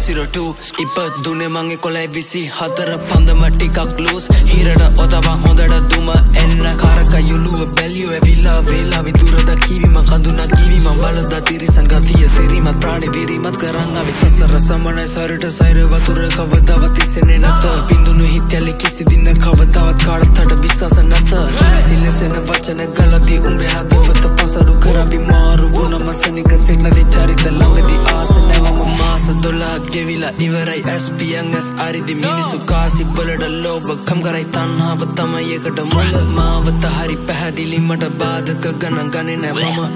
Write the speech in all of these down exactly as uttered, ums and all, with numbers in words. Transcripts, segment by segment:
zero two ඉපත් දුනේ මං එකොළහ විසිහතර පන්දම ටිකක් loose හිරට ඔතබන් හොඳට දුම එන්න කරක යුළුව බැලියෝ ඇවිල්ලා වේලා විදුරද කීවි මං කඳුනා කීවි මං බලදා තිරිසන් ගතිය සිරිමත් ප්‍රාණි විරිමත් කරන් ආවේ සසර සමනයි සරට සෛර වතුර කවදාවත් ඉස්සෙන්නේ නැත බින්දුණු හිතැලි කිසි දින කවදාවත් කාටත් විශ්වාස නැත සිලසෙන වචන ගලදී උඹේ හදවත පසරු කරපි මාරු වුණ මසනික සෙන්නදී චරිත ළඟදී ආස නැවම මාස දොළහක් ගෙවිලා ඉවරයි S P N S අරිදි මිනිසු කාසි වලට ලෝභ කම් කරයි තණ්හාව තමයි එකට මුල මාවත හරි පැහැදිලි මට බාධක ගණන් ගන්නේ නෑ මම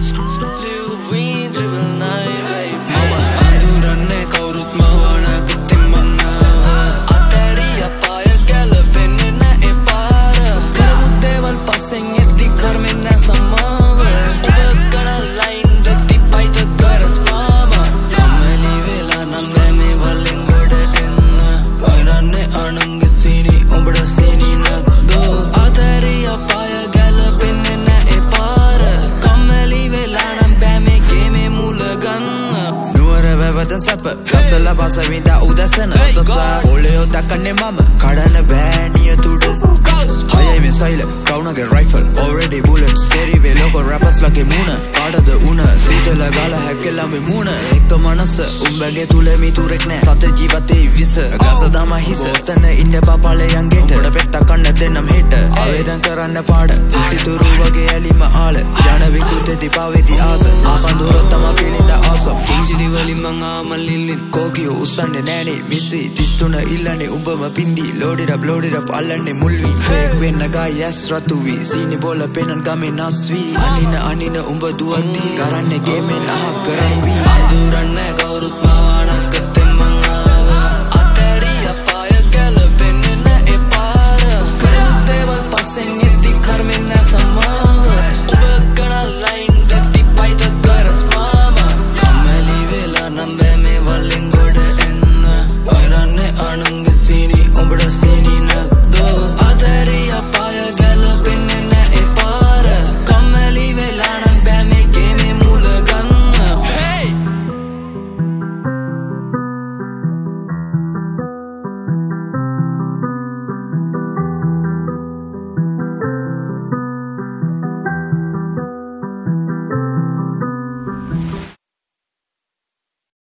මම අඳුරන්නේ කවුරුත් මවන ගතින් මන්නාව අතරිය පාය ගැලපෙන්නේ නෑ ඒ පාර කරමු දේවල් පස්සෙන් එද්දි කර්මෙන් නෑ සමාව ඔබ ගණන් ලයින් දෙති පයිත කරස් මාම කමලි වෙලා නම් මේ වලින් ගොඩ එන්න වරන්නේ අනංග සීනි ඔබට සීනි නැද්දෝ අතරිය පාය ගැලපෙන්නේ නෑ ඒ පාර කමලි වෙලා නම් බෑ ගේමේ මුල ගන්න නුවර වැවත සැප ගසලා පස විඳා උදැසන තසා ඔලෙෝ දකන්නේ මම කඩන්න බෑ නියතුඩ හයයි මේ සයිල කවුනගේ රයිෆල් already bullet සෙරි වේ ලෝකෝ රැපර්ස් ලගේ මුණ කාටද උණ සීතල ගාල හැකෙලා මේ මුණ එක මනස උඹගේ තුල මිතුරෙක් නෑ සත ජීවිතේ විස ගස දම හිස ඔතන ඉන්න බබලයන් ගෙට පොඩ පෙට්ටක් කන්න දෙන්නම් හෙට ආවේදන් කරන්න පාඩ සිතුරු වගේ ඇලිම ආල ජන විකෘත දීපාවේදී ආස ආපන්දුරොත් තම feeling the awesome කිංසිටි වලින් මං ආමලිල්ලි කෝකියෝ උස්සන්නේ නෑනේ මිස්සි තිස්තුන ඉල්ලන්නේ උඹම පින්දි load it up load it up අල්ලන්නේ මුල්වි fake වෙන්න ගා yes රතු වී සීනි බෝල පෙනන් ගමේ නස්වි අනින අනින උඹ දුවද්දී කරන්නේ ගේමෙන් අහක් කරන් වී අඳුරන්නේ